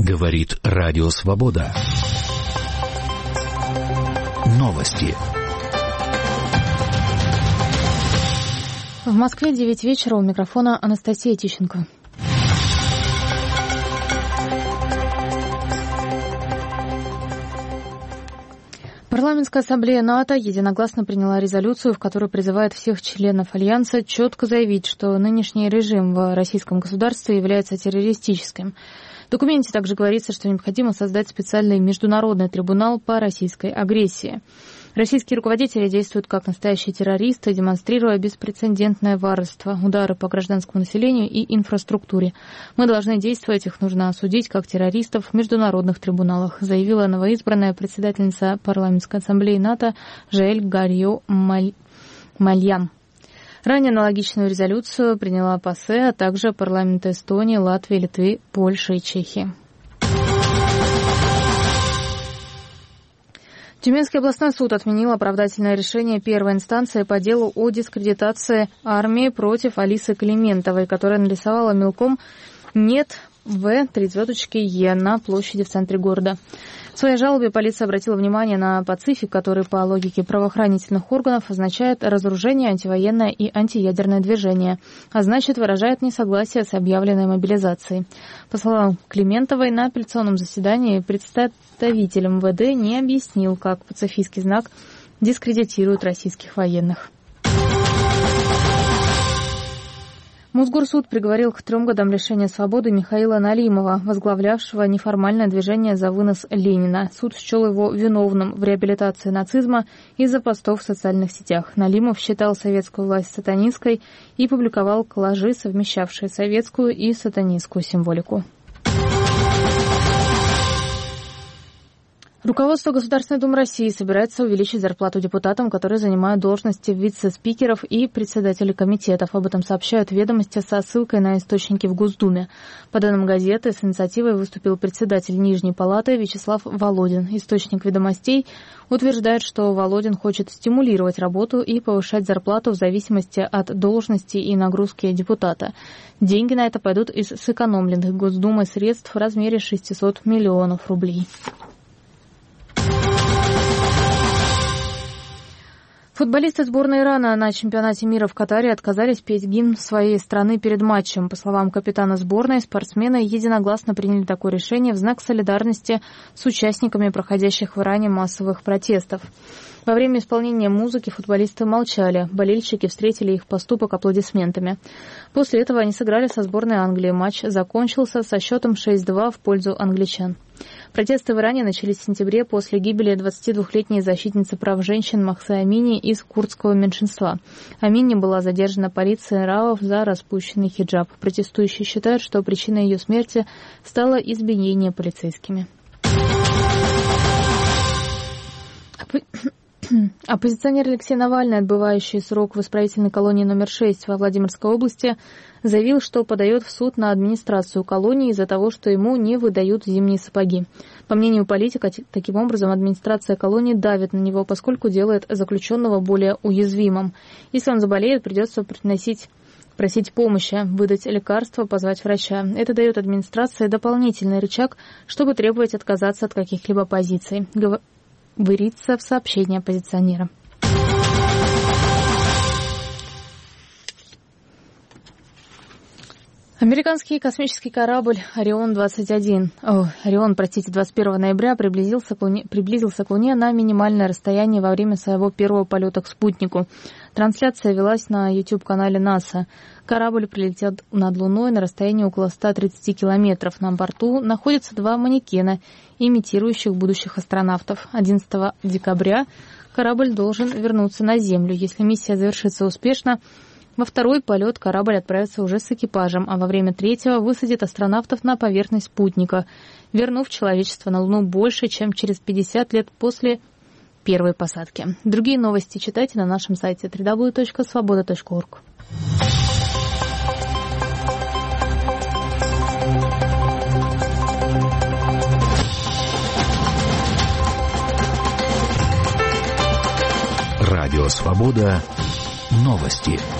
Говорит Радио Свобода. Новости. В Москве 9 вечера, у микрофона Анастасия Тищенко. Парламентская ассамблея НАТО единогласно приняла резолюцию, в которой призывает всех членов Альянса четко заявить, что нынешний режим в российском государстве является террористическим. В документе также говорится, что необходимо создать специальный международный трибунал по российской агрессии. Российские руководители действуют как настоящие террористы, демонстрируя беспрецедентное варварство, удары по гражданскому населению и инфраструктуре. Мы должны действовать, их нужно осудить как террористов в международных трибуналах, заявила новоизбранная председательница Парламентской ассамблеи НАТО Жаэль Гарью Мальян. Ранее аналогичную резолюцию приняла ПАСЕ, а также парламенты Эстонии, Латвии, Литвы, Польши и Чехии. Тюменский областной суд отменил оправдательное решение первой инстанции по делу о дискредитации армии против Алисы Климентовой, которая нарисовала мелком «Нет В3Е» на площади в центре города. В своей жалобе полиция обратила внимание на пацифик, который по логике правоохранительных органов означает разоружение, антивоенное и антиядерное движение, а значит выражает несогласие с объявленной мобилизацией. По словам Климентовой, на апелляционном заседании представитель МВД не объяснил, как пацифистский знак дискредитирует российских военных. Мосгорсуд приговорил к 3 годам лишения свободы Михаила Налимова, возглавлявшего неформальное движение за вынос Ленина. Суд счел его виновным в реабилитации нацизма из-за постов в социальных сетях. Налимов считал советскую власть сатанинской и публиковал коллажи, совмещавшие советскую и сатанинскую символику. Руководство Государственной Думы России собирается увеличить зарплату депутатам, которые занимают должности вице-спикеров и председателей комитетов. Об этом сообщают «Ведомости» со ссылкой на источники в Госдуме. По данным газеты, с инициативой выступил председатель Нижней палаты Вячеслав Володин. Источник «Ведомостей» утверждает, что Володин хочет стимулировать работу и повышать зарплату в зависимости от должности и нагрузки депутата. Деньги на это пойдут из сэкономленных Госдумой средств в размере 600 миллионов рублей. Футболисты сборной Ирана на чемпионате мира в Катаре отказались петь гимн своей страны перед матчем. По словам капитана сборной, спортсмены единогласно приняли такое решение в знак солидарности с участниками проходящих в Иране массовых протестов. Во время исполнения музыки футболисты молчали. Болельщики встретили их поступок аплодисментами. После этого они сыграли со сборной Англии. Матч закончился со счетом 6-2 в пользу англичан. Протесты в Иране начались в сентябре после гибели 22-летней защитницы прав женщин Махсы Амини из курдского меньшинства. Амини была задержана полицией РАО за распущенный хиджаб. Протестующие считают, что причиной ее смерти стало избиение полицейскими. Оппозиционер Алексей Навальный, отбывающий срок в исправительной колонии номер 6 во Владимирской области, заявил, что подает в суд на администрацию колонии из-за того, что ему не выдают зимние сапоги. По мнению политика, таким образом администрация колонии давит на него, поскольку делает заключенного более уязвимым. Если он заболеет, придется просить помощи, выдать лекарства, позвать врача. Это дает администрации дополнительный рычаг, чтобы требовать отказаться от каких-либо позиций, говорится в сообщении оппозиционера. Американский космический корабль «Орион 21 ноября приблизился к Луне на минимальное расстояние во время своего первого полета к спутнику. Трансляция велась на YouTube-канале НАСА. Корабль прилетел над Луной на расстоянии около 130 километров. На борту находятся 2 манекена, имитирующих будущих астронавтов. 11 декабря корабль должен вернуться на Землю. Если миссия завершится успешно, во второй полет корабль отправится уже с экипажем, а во время третьего высадит астронавтов на поверхность спутника, вернув человечество на Луну больше, чем через 50 лет после первой посадки. Другие новости читайте на нашем сайте www.svoboda.org. Радио Свобода. Новости.